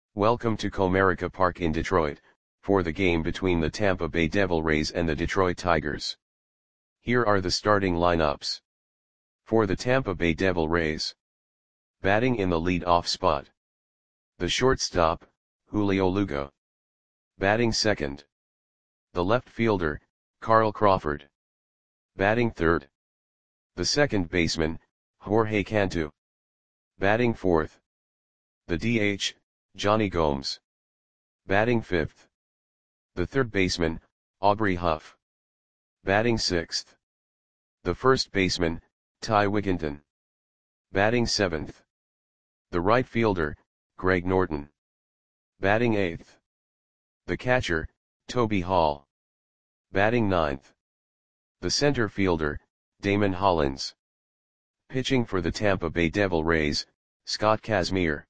Welcome to Comerica Park in Detroit, for the game between the Tampa Bay Devil Rays and the Detroit Tigers. Here are the starting lineups. For the Tampa Bay Devil Rays. Batting in the lead-off spot. The shortstop, Julio Lugo. Batting second. The left fielder, Carl Crawford. Batting third. The second baseman, Jorge Cantu. Batting fourth. The DH, Jonny Gomes. Batting fifth. The third baseman, Aubrey Huff. Batting sixth. The first baseman, Ty Wigginton. Batting seventh. The right fielder, Greg Norton. Batting eighth. The catcher, Toby Hall. Batting ninth. The center fielder, Damon Hollins. Pitching for the Tampa Bay Devil Rays, Scott Kazmir.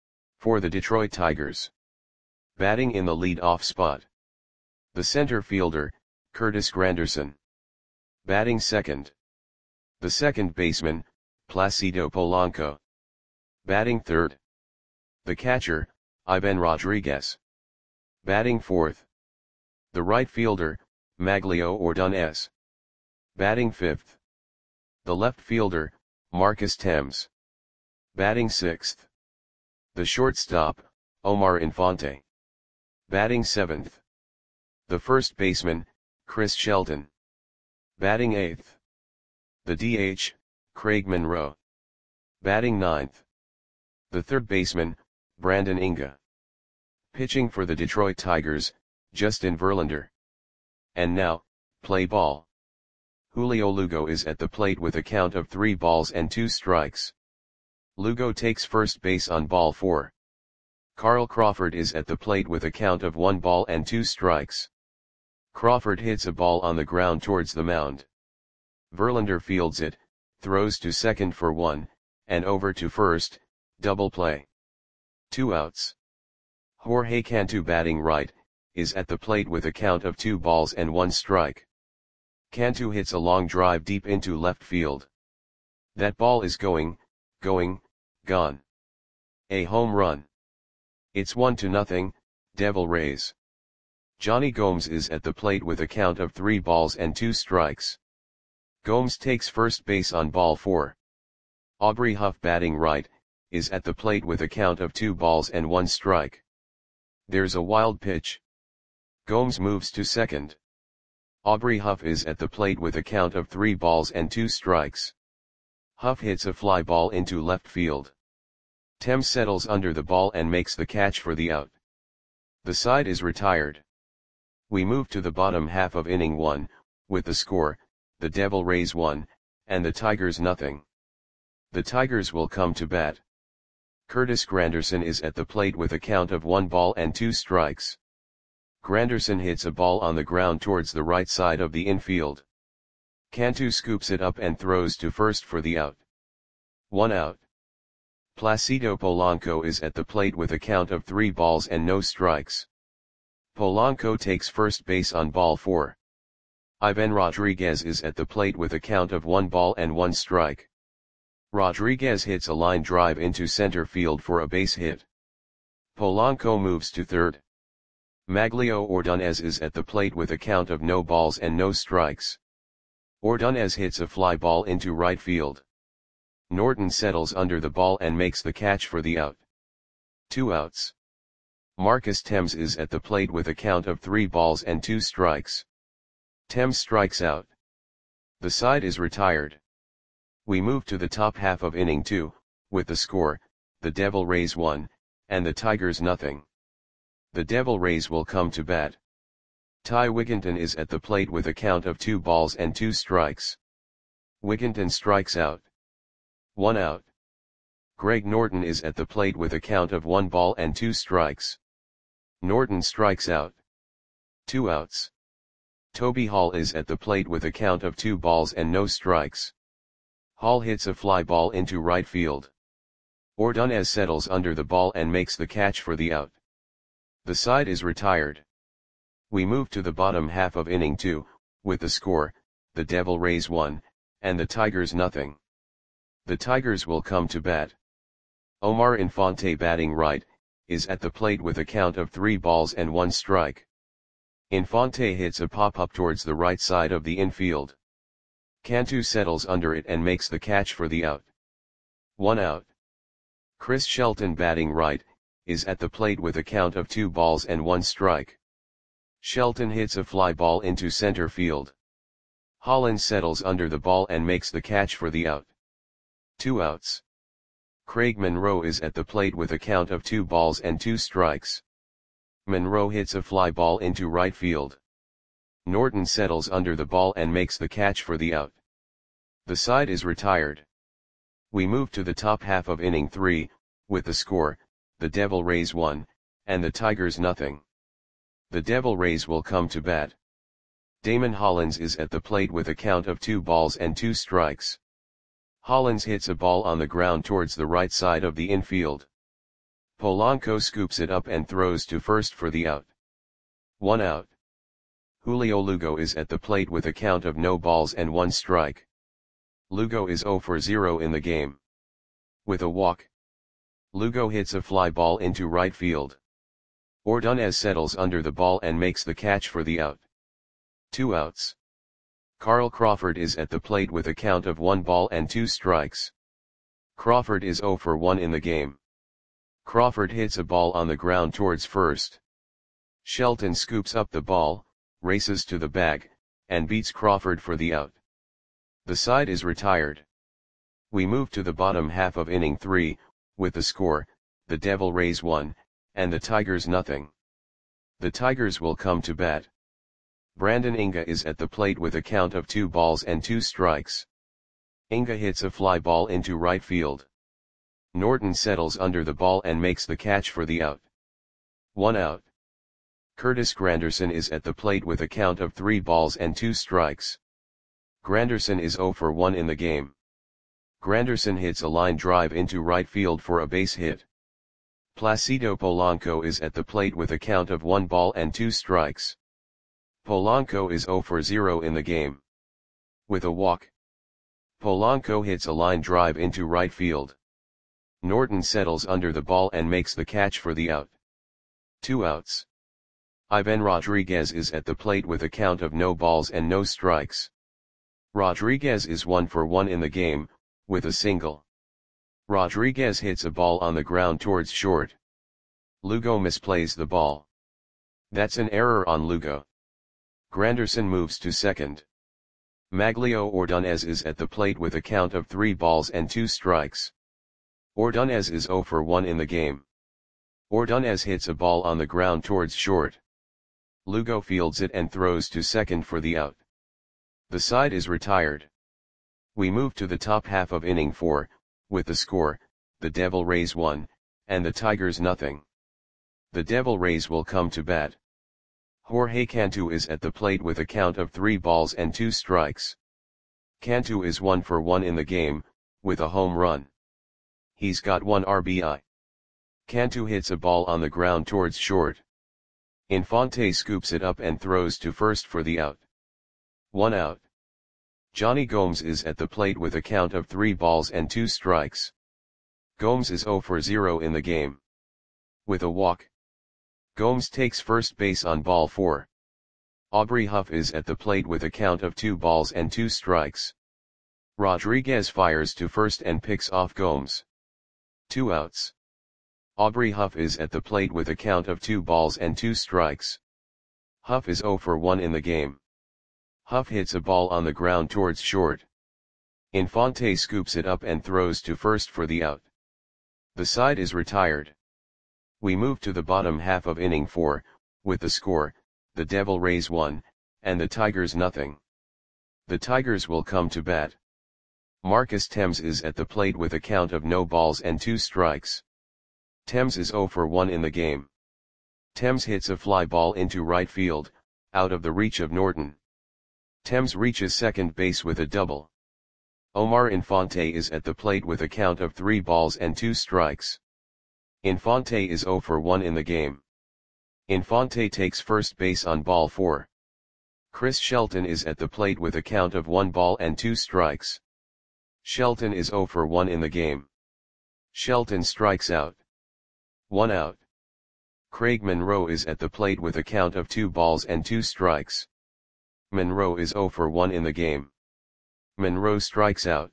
For the Detroit Tigers. Batting in the lead-off spot. The center fielder, Curtis Granderson. Batting second. The second baseman, Placido Polanco. Batting third. The catcher, Ivan Rodriguez. Batting fourth. The right fielder, Maglio Ordonez. Batting fifth. The left fielder, Marcus Thames. Batting sixth. The shortstop, Omar Infante. Batting seventh. The first baseman, Chris Shelton. Batting eighth. The DH, Craig Monroe. Batting ninth. The third baseman, Brandon Inga. Pitching for the Detroit Tigers, Justin Verlander. And now, play ball. Julio Lugo is at the plate with a count of 3 balls and 2 strikes. Lugo takes first base on ball 4. Carl Crawford is at the plate with a count of 1 ball and 2 strikes. Crawford hits a ball on the ground towards the mound. Verlander fields it, throws to second for 1, and over to first, double play. 2 outs. Jorge Cantu, batting right, is at the plate with a count of 2 balls and 1 strike. Cantu hits a long drive deep into left field. That ball is going, gone. A home run. It's 1-0, Devil Rays. Jonny Gomes is at the plate with a count of 3 balls and 2 strikes. Gomes takes first base on ball 4. Aubrey Huff, batting right, is at the plate with a count of 2 balls and 1 strike. There's a wild pitch. Gomes moves to second. Aubrey Huff is at the plate with a count of 3 balls and 2 strikes. Huff hits a fly ball into left field. Thames settles under the ball and makes the catch for the out. The side is retired. We move to the bottom half of inning 1, with the score, the Devil Rays 1, and the Tigers nothing. The Tigers will come to bat. Curtis Granderson is at the plate with a count of 1 ball and 2 strikes. Granderson hits a ball on the ground towards the right side of the infield. Cantu scoops it up and throws to first for the out. 1 out. Placido Polanco is at the plate with a count of 3 balls and no strikes. Polanco takes first base on ball 4. Ivan Rodriguez is at the plate with a count of 1 ball and 1 strike. Rodriguez hits a line drive into center field for a base hit. Polanco moves to third. Maglio Ordonez is at the plate with a count of no balls and no strikes. Ordonez hits a fly ball into right field. Norton settles under the ball and makes the catch for the out. 2 outs. Marcus Thames is at the plate with a count of 3 balls and 2 strikes. Thames strikes out. The side is retired. We move to the top half of inning 2, with the score, the Devil Rays 1, and the Tigers nothing. The Devil Rays will come to bat. Ty Wigginton is at the plate with a count of 2 balls and 2 strikes. Wigginton strikes out. 1 out. Greg Norton is at the plate with a count of 1 ball and 2 strikes. Norton strikes out. 2 outs. Toby Hall is at the plate with a count of 2 balls and no strikes. Hall hits a fly ball into right field. Ordonez settles under the ball and makes the catch for the out. The side is retired. We move to the bottom half of inning 2, with the score, the Devil Rays 1, and the Tigers nothing. The Tigers will come to bat. Omar Infante, batting right, is at the plate with a count of 3 balls and 1 strike. Infante hits a pop-up towards the right side of the infield. Cantu settles under it and makes the catch for the out. 1 out. Chris Shelton, batting right, is at the plate with a count of 2 balls and 1 strike. Shelton hits a fly ball into center field. Hollins settles under the ball and makes the catch for the out. 2 outs. Craig Monroe is at the plate with a count of 2 balls and 2 strikes. Monroe hits a fly ball into right field. Norton settles under the ball and makes the catch for the out. The side is retired. We move to the top half of inning 3, with the score, the Devil Rays 1, and the Tigers nothing. The Devil Rays will come to bat. Damon Hollins is at the plate with a count of 2 balls and 2 strikes. Hollins hits a ball on the ground towards the right side of the infield. Polanco scoops it up and throws to first for the out. 1 out. Julio Lugo is at the plate with a count of no balls and 1 strike. Lugo is 0 for 0 in the game. With a walk, Lugo hits a fly ball into right field. Ordonez settles under the ball and makes the catch for the out. 2 outs. Carl Crawford is at the plate with a count of 1 ball and 2 strikes. Crawford is 0 for 1 in the game. Crawford hits a ball on the ground towards first. Shelton scoops up the ball, races to the bag, and beats Crawford for the out. The side is retired. We move to the bottom half of inning 3, with the score, the Devil Rays 1, and the Tigers nothing. The Tigers will come to bat. Brandon Inga is at the plate with a count of 2 balls and 2 strikes. Inga hits a fly ball into right field. Norton settles under the ball and makes the catch for the out. 1 out. Curtis Granderson is at the plate with a count of 3 balls and 2 strikes. Granderson is 0 for 1 in the game. Granderson hits a line drive into right field for a base hit. Placido Polanco is at the plate with a count of 1 ball and 2 strikes. Polanco is 0 for 0 in the game. With a walk, Polanco hits a line drive into right field. Norton settles under the ball and makes the catch for the out. 2 outs. Ivan Rodriguez is at the plate with a count of no balls and no strikes. Rodriguez is 1 for 1 in the game, with a single. Rodriguez hits a ball on the ground towards short. Lugo misplays the ball. That's an error on Lugo. Granderson moves to second. Maglio Ordonez is at the plate with a count of 3 balls and 2 strikes. Ordonez is 0 for 1 in the game. Ordonez hits a ball on the ground towards short. Lugo fields it and throws to second for the out. The side is retired. We move to the top half of inning 4, with the score, the Devil Rays 1, and the Tigers nothing. The Devil Rays will come to bat. Jorge Cantu is at the plate with a count of 3 balls and 2 strikes. Cantu is 1 for 1 in the game, with a home run. He's got 1 RBI. Cantu hits a ball on the ground towards short. Infante scoops it up and throws to first for the out. 1 out. Johnny Gomes is at the plate with a count of 3 balls and 2 strikes. Gomes is 0 for 0 in the game. With a walk, Gomes takes first base on ball 4. Aubrey Huff is at the plate with a count of 2 balls and 2 strikes. Rodriguez fires to first and picks off Gomes. 2 outs. Aubrey Huff is at the plate with a count of 2 balls and 2 strikes. Huff is 0 for 1 in the game. Huff hits a ball on the ground towards short. Infante scoops it up and throws to first for the out. The side is retired. We move to the bottom half of inning 4, with the score, the Devil Rays 1, and the Tigers nothing. The Tigers will come to bat. Marcus Thames is at the plate with a count of no balls and 2 strikes. Thames is 0 for 1 in the game. Thames hits a fly ball into right field, out of the reach of Norton. Thames reaches second base with a double. Omar Infante is at the plate with a count of 3 balls and 2 strikes. Infante is 0 for 1 in the game. Infante takes first base on ball 4. Chris Shelton is at the plate with a count of 1 ball and 2 strikes. Shelton is 0 for 1 in the game. Shelton strikes out. 1 out. Craig Monroe is at the plate with a count of 2 balls and 2 strikes. Monroe is 0 for 1 in the game. Monroe strikes out.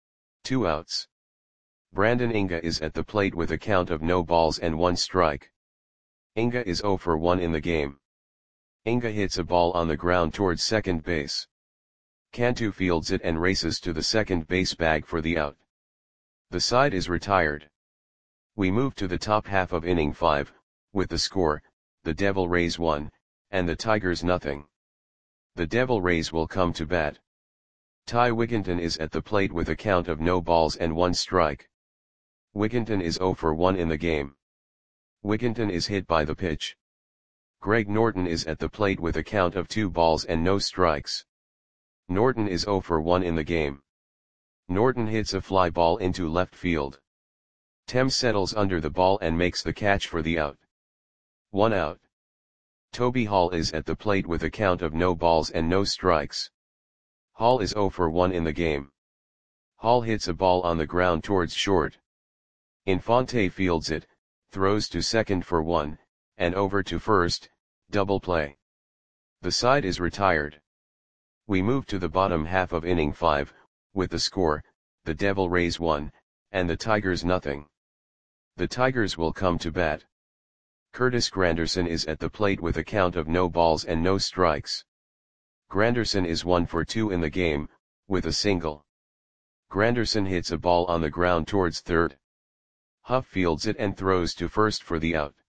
2 outs. Brandon Inga is at the plate with a count of no balls and 1 strike. Inga is 0 for 1 in the game. Inga hits a ball on the ground towards second base. Cantu fields it and races to the second base bag for the out. The side is retired. We move to the top half of inning 5, with the score, the Devil Rays 1, and the Tigers nothing. The Devil Rays will come to bat. Ty Wigginton is at the plate with a count of no balls and 1 strike. Wigginton is 0 for 1 in the game. Wigginton is hit by the pitch. Greg Norton is at the plate with a count of 2 balls and no strikes. Norton is 0 for 1 in the game. Norton hits a fly ball into left field. Thames settles under the ball and makes the catch for the out. 1 out. Toby Hall is at the plate with a count of no balls and no strikes. Hall is 0 for 1 in the game. Hall hits a ball on the ground towards short. Infante fields it, throws to second for 1, and over to first, double play. The side is retired. We move to the bottom half of inning 5, with the score, the Devil Rays 1, and the Tigers nothing. The Tigers will come to bat. Curtis Granderson is at the plate with a count of no balls and no strikes. Granderson is 1 for 2 in the game, with a single. Granderson hits a ball on the ground towards third. Huff fields it and throws to first for the out.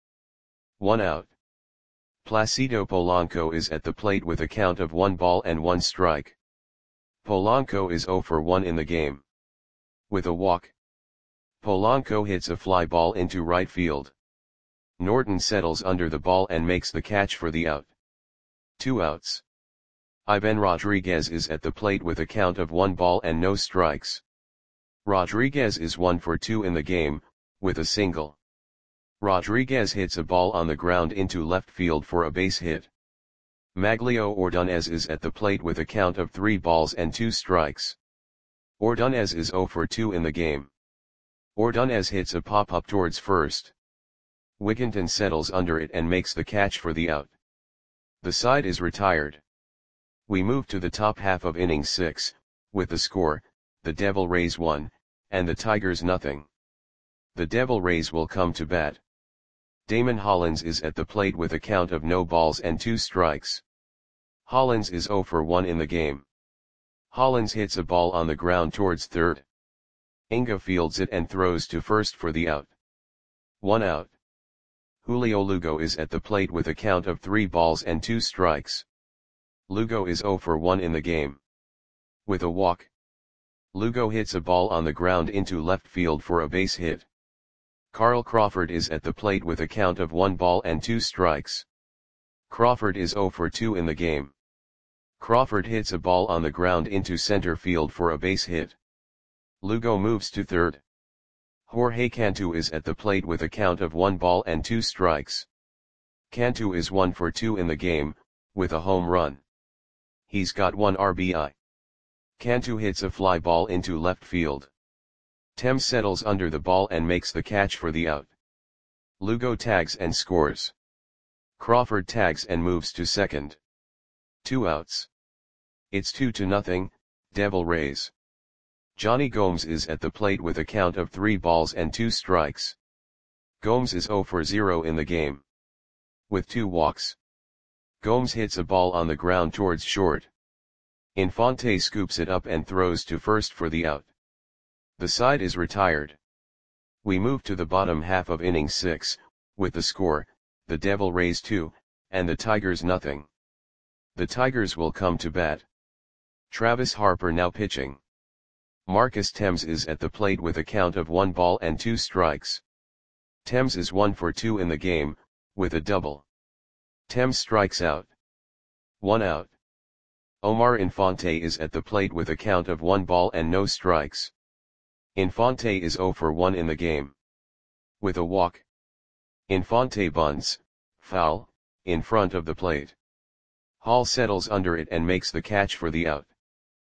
1 out. Placido Polanco is at the plate with a count of 1 ball and 1 strike. Polanco is 0 for 1 in the game. With a walk. Polanco hits a fly ball into right field. Norton settles under the ball and makes the catch for the out. 2 outs. Ivan Rodriguez is at the plate with a count of 1 ball and no strikes. Rodriguez is 1 for 2 in the game, with a single. Rodriguez hits a ball on the ground into left field for a base hit. Maglio Ordonez is at the plate with a count of 3 balls and 2 strikes. Ordonez is 0 for 2 in the game. Ordonez hits a pop-up towards first. Wigginton settles under it and makes the catch for the out. The side is retired. We move to the top half of inning 6, with the score, the Devil Rays 1, and the Tigers nothing. The Devil Rays will come to bat. Damon Hollins is at the plate with a count of no balls and 2 strikes. Hollins is 0 for 1 in the game. Hollins hits a ball on the ground towards third. Inga fields it and throws to first for the out. 1 out. Julio Lugo is at the plate with a count of 3 balls and 2 strikes. Lugo is 0 for 1 in the game. With a walk. Lugo hits a ball on the ground into left field for a base hit. Carl Crawford is at the plate with a count of 1 ball and 2 strikes. Crawford is 0 for 2 in the game. Crawford hits a ball on the ground into center field for a base hit. Lugo moves to third. Jorge Cantu is at the plate with a count of 1 ball and 2 strikes. Cantu is 1 for 2 in the game, with a home run. He's got 1 RBI. Cantu hits a fly ball into left field. Thames settles under the ball and makes the catch for the out. Lugo tags and scores. Crawford tags and moves to second. 2 outs. It's 2-0, Devil Rays. Johnny Gomes is at the plate with a count of 3 balls and 2 strikes. Gomes is 0 for 0 in the game. With 2 walks. Gomes hits a ball on the ground towards short. Infante scoops it up and throws to first for the out. The side is retired. We move to the bottom half of inning 6, with the score, the Devil Rays 2, and the Tigers nothing. The Tigers will come to bat. Travis Harper now pitching. Marcus Thames is at the plate with a count of 1 ball and 2 strikes. Thames is 1 for 2 in the game, with a double. Thames strikes out. 1 out. Omar Infante is at the plate with a count of 1 ball and no strikes. Infante is 0 for 1 in the game. With a walk. Infante bunts, foul, in front of the plate. Hall settles under it and makes the catch for the out.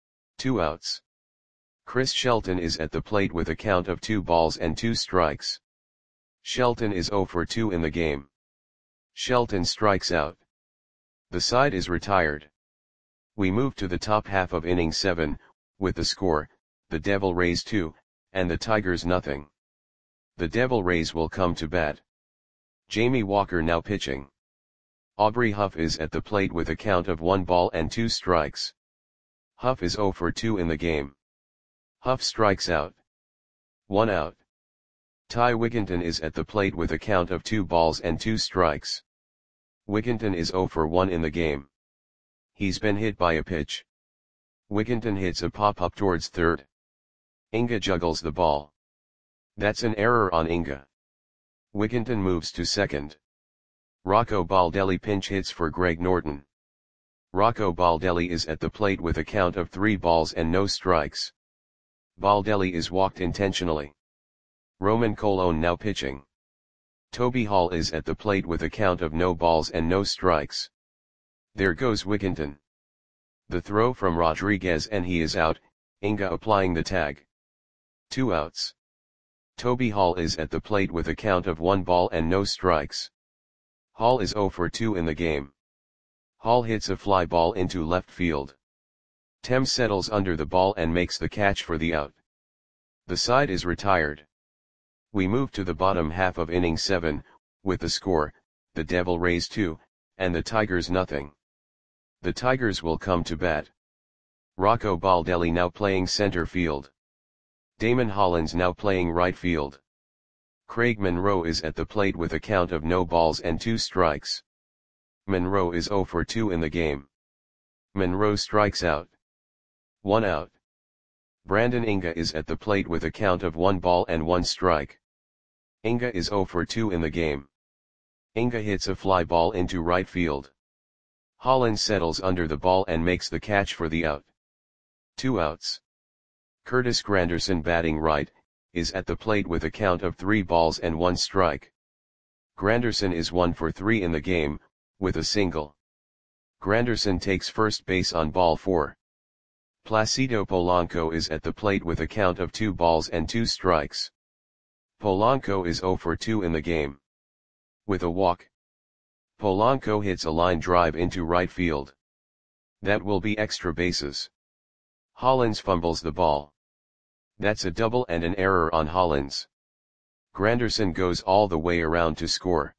2 outs. Chris Shelton is at the plate with a count of 2 balls and 2 strikes. Shelton is 0 for 2 in the game. Shelton strikes out. The side is retired. We move to the top half of inning 7, with the score, the Devil Rays 2, and the Tigers nothing. The Devil Rays will come to bat. Jamie Walker now pitching. Aubrey Huff is at the plate with a count of 1 ball and 2 strikes. Huff is 0 for 2 in the game. Huff strikes out. 1 out. Ty Wigginton is at the plate with a count of 2 balls and 2 strikes. Wigginton is 0 for 1 in the game. He's been hit by a pitch. Wigginton hits a pop-up towards third. Inga juggles the ball. That's an error on Inga. Wigginton moves to second. Rocco Baldelli pinch hits for Greg Norton. Rocco Baldelli is at the plate with a count of 3 balls and no strikes. Baldelli is walked intentionally. Roman Colon now pitching. Toby Hall is at the plate with a count of no balls and no strikes. There goes Wigginton. The throw from Rodriguez and he is out, Inga applying the tag. 2 outs. Toby Hall is at the plate with a count of 1 ball and no strikes. Hall is 0 for 2 in the game. Hall hits a fly ball into left field. Thames settles under the ball and makes the catch for the out. The side is retired. We move to the bottom half of inning 7, with the score, the Devil Rays 2, and the Tigers nothing. The Tigers will come to bat. Rocco Baldelli now playing center field. Damon Hollins now playing right field. Craig Monroe is at the plate with a count of no balls and 2 strikes. Monroe is 0 for 2 in the game. Monroe strikes out. 1 out. Brandon Inga is at the plate with a count of 1 ball and 1 strike. Inga is 0 for 2 in the game. Inga hits a fly ball into right field. Hollins settles under the ball and makes the catch for the out. 2 outs. Curtis Granderson batting right, is at the plate with a count of 3 balls and 1 strike. Granderson is 1 for 3 in the game, with a single. Granderson takes first base on ball 4. Placido Polanco is at the plate with a count of 2 balls and 2 strikes. Polanco is 0 for 2 in the game. With a walk. Polanco hits a line drive into right field. That will be extra bases. Hollins fumbles the ball. That's a double and an error on Hollins. Granderson goes all the way around to score.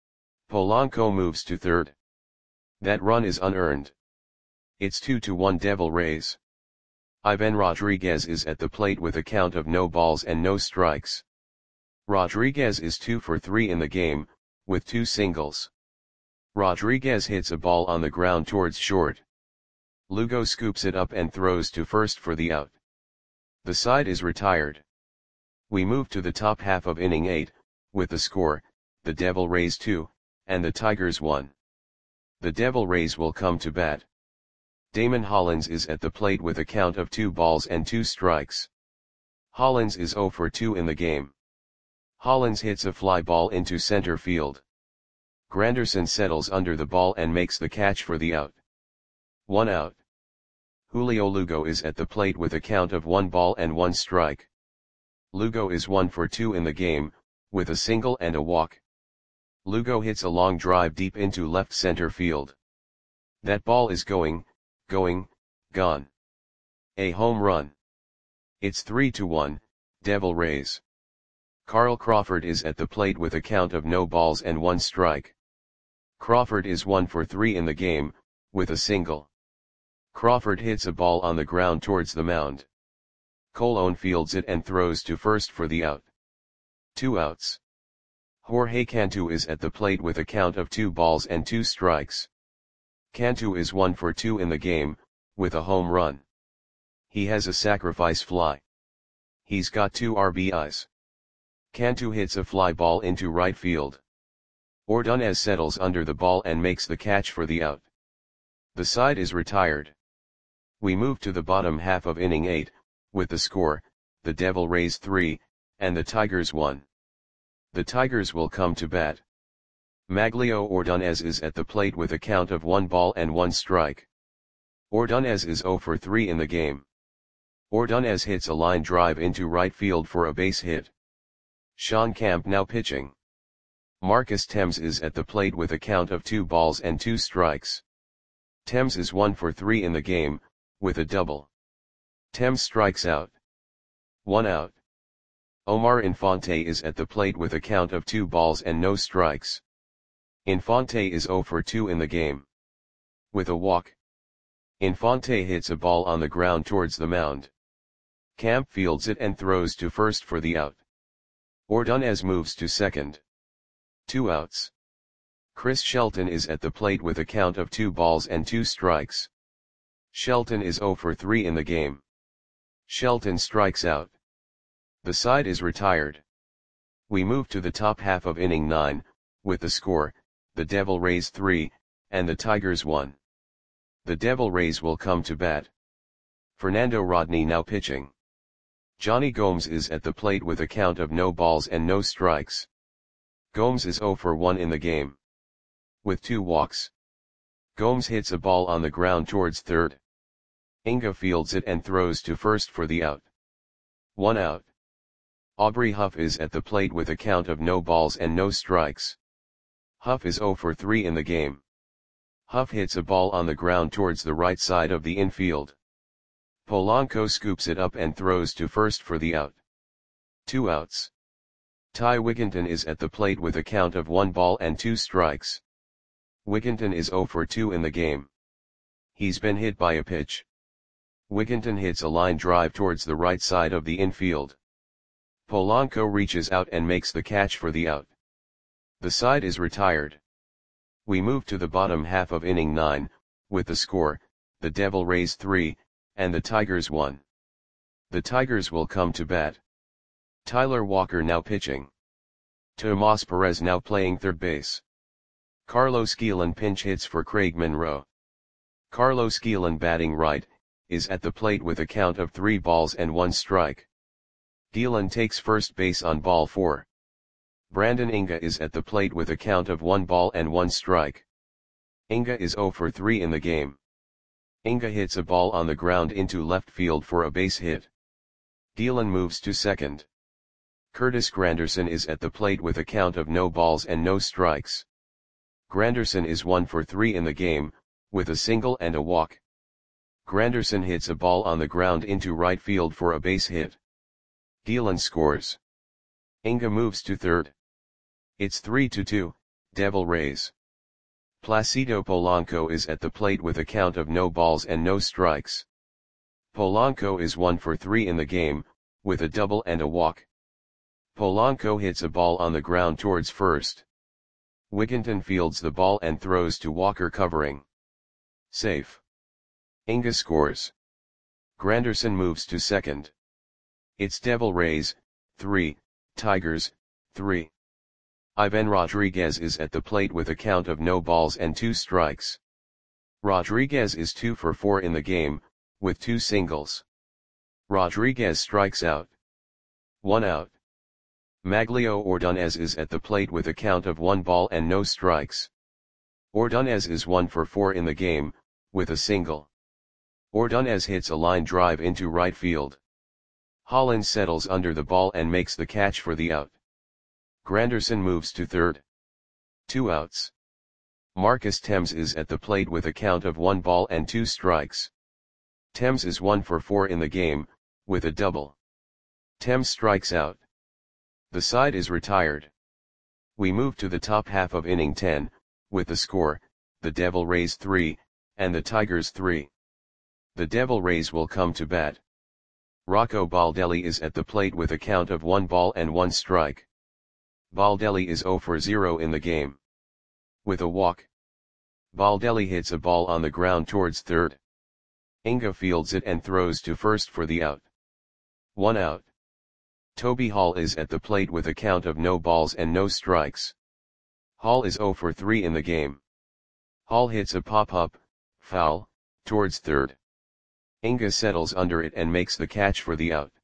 Polanco moves to third. That run is unearned. It's 2-1 Devil Rays. Ivan Rodriguez is at the plate with a count of no balls and no strikes. Rodriguez is 2 for 3 in the game, with 2 singles. Rodriguez hits a ball on the ground towards short. Lugo scoops it up and throws to first for the out. The side is retired. We move to the top half of inning 8, with the score, the Devil Rays 2, and the Tigers 1. The Devil Rays will come to bat. Damon Hollins is at the plate with a count of 2 balls and 2 strikes. Hollins is 0 for 2 in the game. Hollins hits a fly ball into center field. Granderson settles under the ball and makes the catch for the out. 1 out. Julio Lugo is at the plate with a count of 1 ball and 1 strike. Lugo is 1 for 2 in the game, with a single and a walk. Lugo hits a long drive deep into left center field. That ball is gone. A home run. It's 3-1, Devil Rays. Carl Crawford is at the plate with a count of no balls and 1 strike. Crawford is 1 for 3 in the game, with a single. Crawford hits a ball on the ground towards the mound. Colon fields it and throws to first for the out. 2 outs. Jorge Cantu is at the plate with a count of 2 balls and 2 strikes. Cantu is 1 for 2 in the game, with a home run. He has a sacrifice fly. He's got 2 RBIs. Cantu hits a fly ball into right field. Ordonez settles under the ball and makes the catch for the out. The side is retired. We move to the bottom half of inning 8, with the score, the Devil Rays 3, and the Tigers 1. The Tigers will come to bat. Maglio Ordonez is at the plate with a count of 1 ball and 1 strike. Ordonez is 0 for 3 in the game. Ordonez hits a line drive into right field for a base hit. Sean Camp now pitching. Marcus Thames is at the plate with a count of 2 balls and 2 strikes. Thames is 1 for 3 in the game, with a double. Thames strikes out. 1 out. Omar Infante is at the plate with a count of 2 balls and no strikes. Infante is 0 for 2 in the game. With a walk. Infante hits a ball on the ground towards the mound. Camp fields it and throws to first for the out. Ordonez moves to second. 2 outs. Chris Shelton is at the plate with a count of 2 balls and 2 strikes. Shelton is 0 for 3 in the game. Shelton strikes out. The side is retired. We move to the top half of inning 9, with the score, the Devil Rays 3, and the Tigers 1. The Devil Rays will come to bat. Fernando Rodney now pitching. Johnny Gomes is at the plate with a count of no balls and no strikes. Gomes is 0 for 1 in the game. With 2 walks. Gomes hits a ball on the ground towards third. Inga fields it and throws to first for the out. 1 out. Aubrey Huff is at the plate with a count of no balls and no strikes. Huff is 0 for 3 in the game. Huff hits a ball on the ground towards the right side of the infield. Polanco scoops it up and throws to first for the out. 2 outs. Ty Wigginton is at the plate with a count of 1 ball and 2 strikes. Wigginton is 0 for 2 in the game. He's been hit by a pitch. Wigginton hits a line drive towards the right side of the infield. Polanco reaches out and makes the catch for the out. The side is retired. We move to the bottom half of inning 9, with the score, the Devil Rays 3, and the Tigers 1. The Tigers will come to bat. Tyler Walker now pitching. Tomas Perez now playing third base. Carlos Guillen pinch hits for Craig Monroe. Carlos Guillen batting right, is at the plate with a count of 3 balls and 1 strike. Guillen takes first base on ball 4. Brandon Inga is at the plate with a count of 1 ball and 1 strike. Inga is 0 for 3 in the game. Inga hits a ball on the ground into left field for a base hit. Guillen moves to second. Curtis Granderson is at the plate with a count of no balls and no strikes. Granderson is 1 for 3 in the game, with a single and a walk. Granderson hits a ball on the ground into right field for a base hit. Guillen scores. Inga moves to third. It's 3-2, Devil Rays. Placido Polanco is at the plate with a count of no balls and no strikes. Polanco is 1 for 3 in the game, with a double and a walk. Polanco hits a ball on the ground towards first. Wigginton fields the ball and throws to Walker covering. Safe. Inga scores. Granderson moves to second. It's Devil Rays, 3, Tigers, 3. Ivan Rodriguez is at the plate with a count of no balls and 2 strikes. Rodriguez is 2 for 4 in the game, with 2 singles. Rodriguez strikes out. 1 out. Maglio Ordonez is at the plate with a count of 1 ball and no strikes. Ordonez is 1 for 4 in the game, with a single. Ordonez hits a line drive into right field. Hollins settles under the ball and makes the catch for the out. Granderson moves to third. 2 outs. Marcus Thames is at the plate with a count of 1 ball and 2 strikes. Thames is 1 for 4 in the game, with a double. Thames strikes out. The side is retired. We move to the top half of inning 10, with the score, the Devil Rays 3, and the Tigers 3. The Devil Rays will come to bat. Rocco Baldelli is at the plate with a count of 1 ball and 1 strike. Baldelli is 0 for 0 in the game. With a walk. Baldelli hits a ball on the ground towards third. Inga fields it and throws to first for the out. 1 out. Toby Hall is at the plate with a count of no balls and no strikes. Hall is 0 for 3 in the game. Hall hits a pop-up, foul, towards third. Inga settles under it and makes the catch for the out.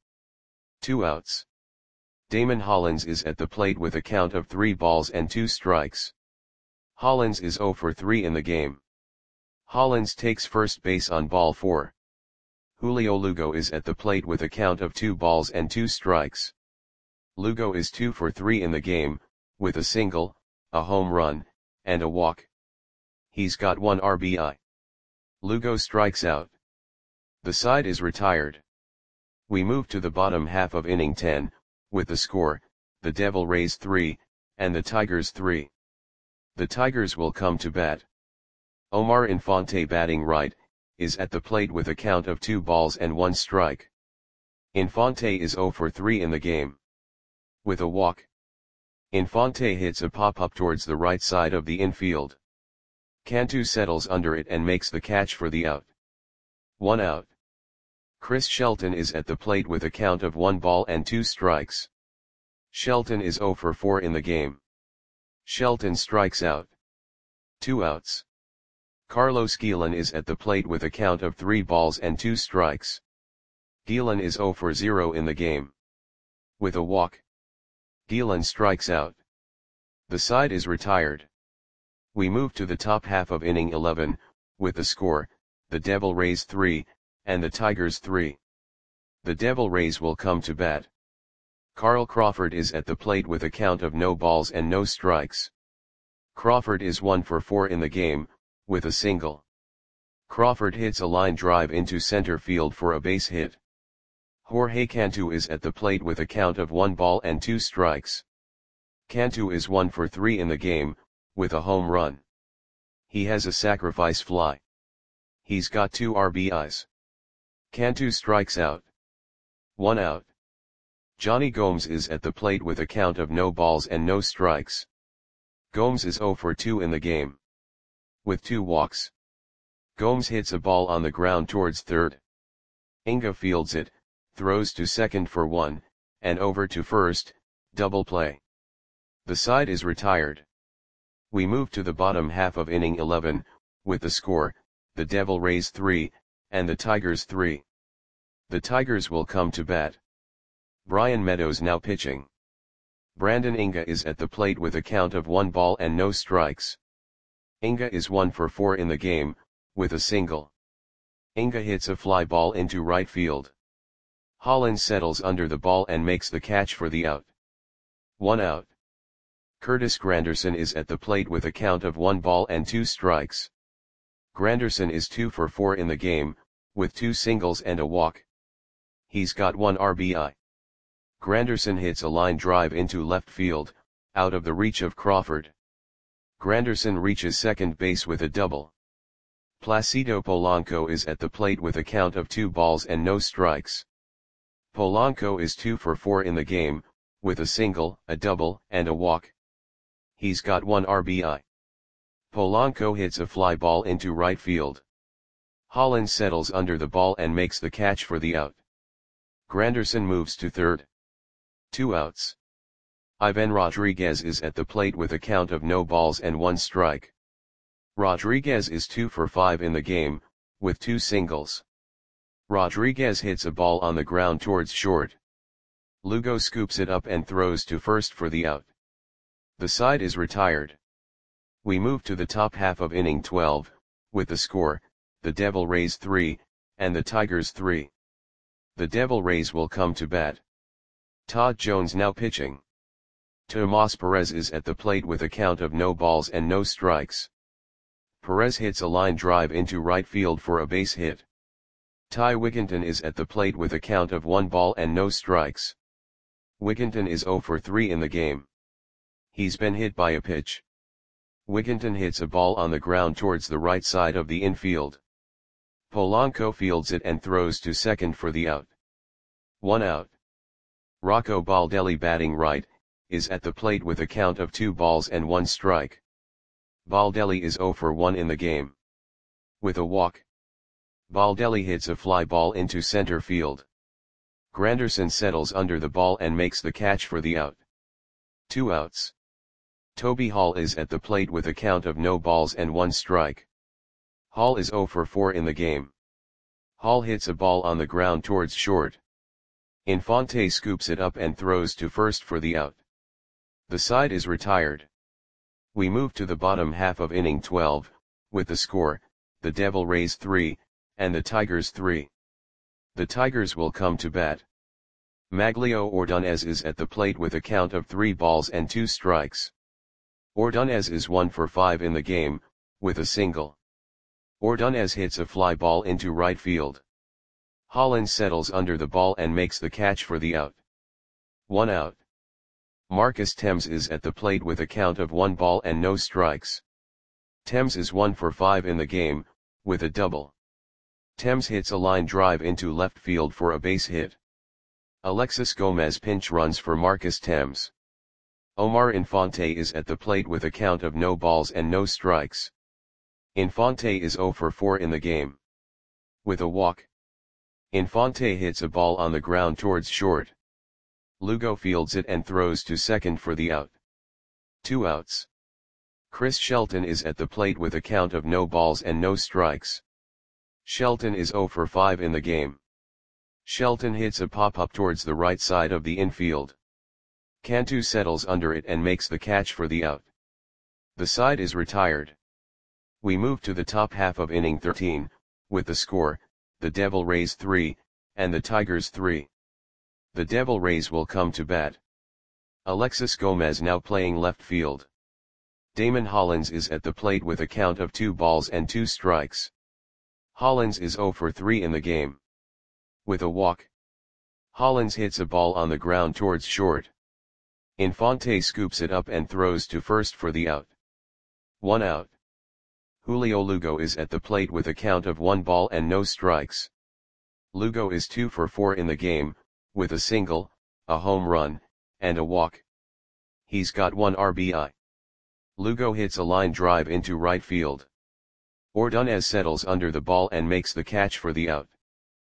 2 outs. Damon Hollins is at the plate with a count of 3 balls and 2 strikes. Hollins is 0 for 3 in the game. Hollins takes first base on ball 4. Julio Lugo is at the plate with a count of 2 balls and 2 strikes. Lugo is 2 for 3 in the game, with a single, a home run, and a walk. He's got 1 RBI. Lugo strikes out. The side is retired. We move to the bottom half of inning 10, with the score, the Devil Rays 3, and the Tigers 3. The Tigers will come to bat. Omar Infante, batting right, is at the plate with a count of 2 balls and 1 strike. Infante is 0 for 3 in the game. With a walk. Infante hits a pop-up towards the right side of the infield. Cantu settles under it and makes the catch for the out. 1 out. Chris Shelton is at the plate with a count of 1 ball and 2 strikes. Shelton is 0 for 4 in the game. Shelton strikes out. 2 outs. Carlos Guillen is at the plate with a count of 3 balls and 2 strikes. Guillen is 0 for 0 in the game. With a walk. Guillen strikes out. The side is retired. We move to the top half of inning 11, with the score, the Devil Rays 3, and the Tigers 3. The Devil Rays will come to bat. Carl Crawford is at the plate with a count of no balls and no strikes. Crawford is 1 for 4 in the game, with a single. Crawford hits a line drive into center field for a base hit. Jorge Cantu is at the plate with a count of 1 ball and 2 strikes. Cantu is 1 for 3 in the game, with a home run. He has a sacrifice fly. He's got 2 RBIs. Cantu strikes out. 1 out. Johnny Gomes is at the plate with a count of no balls and no strikes. Gomes is 0 for 2 in the game. With 2 walks. Gomes hits a ball on the ground towards third. Inga fields it, throws to second for 1, and over to first, double play. The side is retired. We move to the bottom half of inning 11, with the score, the Devil Rays 3, and the Tigers 3. The Tigers will come to bat. Brian Meadows now pitching. Brandon Inga is at the plate with a count of 1 ball and no strikes. Inga is 1 for 4 in the game, with a single. Inga hits a fly ball into right field. Hollins settles under the ball and makes the catch for the out. 1 out. Curtis Granderson is at the plate with a count of 1 ball and 2 strikes. Granderson is 2 for 4 in the game, with 2 singles and a walk. He's got 1 RBI. Granderson hits a line drive into left field, out of the reach of Crawford. Granderson reaches second base with a double. Placido Polanco is at the plate with a count of 2 balls and no strikes. Polanco is 2 for 4 in the game, with a single, a double, and a walk. He's got 1 RBI. Polanco hits a fly ball into right field. Hollins settles under the ball and makes the catch for the out. Granderson moves to third. 2 outs. Ivan Rodriguez is at the plate with a count of no balls and 1 strike. Rodriguez is 2 for 5 in the game, with 2 singles. Rodriguez hits a ball on the ground towards short. Lugo scoops it up and throws to first for the out. The side is retired. We move to the top half of inning 12, with the score, the Devil Rays 3, and the Tigers 3. The Devil Rays will come to bat. Todd Jones now pitching. Tomas Perez is at the plate with a count of no balls and no strikes. Perez hits a line drive into right field for a base hit. Ty Wigginton is at the plate with a count of 1 ball and no strikes. Wigginton is 0 for 3 in the game. He's been hit by a pitch. Wigginton hits a ball on the ground towards the right side of the infield. Polanco fields it and throws to second for the out. 1 out. Rocco Baldelli, batting right, is at the plate with a count of 2 balls and 1 strike. Baldelli is 0 for 1 in the game. With a walk. Baldelli hits a fly ball into center field. Granderson settles under the ball and makes the catch for the out. 2 outs. Toby Hall is at the plate with a count of no balls and 1 strike. Hall is 0 for 4 in the game. Hall hits a ball on the ground towards short. Infante scoops it up and throws to first for the out. The side is retired. We move to the bottom half of inning 12, with the score, the Devil Rays 3, and the Tigers 3. The Tigers will come to bat. Maglio Ordonez is at the plate with a count of 3 balls and 2 strikes. Ordonez is 1 for 5 in the game, with a single. Ordonez hits a fly ball into right field. Hollins settles under the ball and makes the catch for the out. 1 out. Marcus Thames is at the plate with a count of 1 ball and no strikes. Thames is 1 for 5 in the game, with a double. Thames hits a line drive into left field for a base hit. Alexis Gomez pinch runs for Marcus Thames. Omar Infante is at the plate with a count of no balls and no strikes. Infante is 0 for 4 in the game. With a walk. Infante hits a ball on the ground towards short. Lugo fields it and throws to second for the out. 2 outs. Chris Shelton is at the plate with a count of no balls and no strikes. Shelton is 0 for 5 in the game. Shelton hits a pop-up towards the right side of the infield. Cantu settles under it and makes the catch for the out. The side is retired. We move to the top half of inning 13, with the score, the Devil Rays 3, and the Tigers 3. The Devil Rays will come to bat. Alexis Gomez now playing left field. Damon Hollins is at the plate with a count of 2 balls and 2 strikes. Hollins is 0 for 3 in the game. With a walk. Hollins hits a ball on the ground towards short. Infante scoops it up and throws to first for the out. 1 out. Julio Lugo is at the plate with a count of 1 ball and no strikes. Lugo is 2 for 4 in the game, with a single, a home run, and a walk. He's got 1 RBI. Lugo hits a line drive into right field. Ordonez settles under the ball and makes the catch for the out.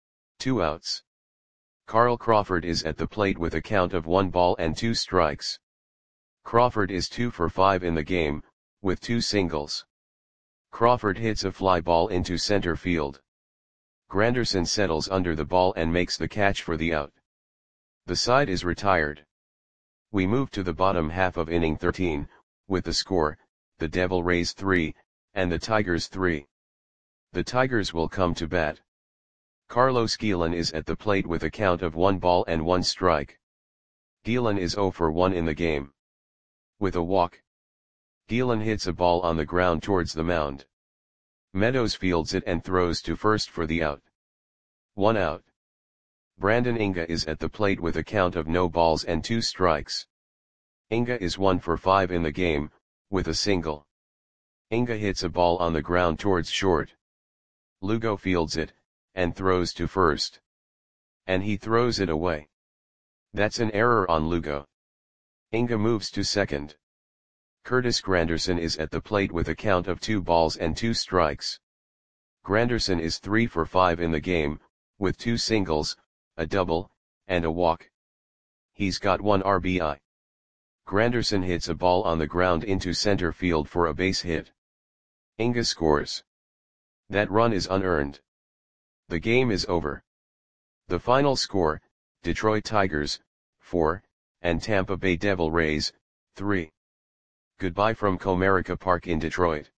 2 outs. Carl Crawford is at the plate with a count of 1 ball and 2 strikes. Crawford is 2 for 5 in the game, with 2 singles. Crawford hits a fly ball into center field. Granderson settles under the ball and makes the catch for the out. The side is retired. We move to the bottom half of inning 13, with the score, the Devil Rays 3, and the Tigers 3. The Tigers will come to bat. Carlos Guillen is at the plate with a count of 1 ball and 1 strike. Guillen is 0 for 1 in the game. With a walk. Guillen hits a ball on the ground towards the mound. Meadows fields it and throws to first for the out. 1 out. Brandon Inga is at the plate with a count of no balls and 2 strikes. Inga is 1 for 5 in the game, with a single. Inga hits a ball on the ground towards short. Lugo fields it, and throws to first. And he throws it away. That's an error on Lugo. Inga moves to second. Curtis Granderson is at the plate with a count of 2 balls and 2 strikes. Granderson is 3 for 5 in the game, with 2 singles, a double, and a walk. He's got 1 RBI. Granderson hits a ball on the ground into center field for a base hit. Inga scores. That run is unearned. The game is over. The final score, Detroit Tigers, 4, and Tampa Bay Devil Rays, 3. Goodbye from Comerica Park in Detroit.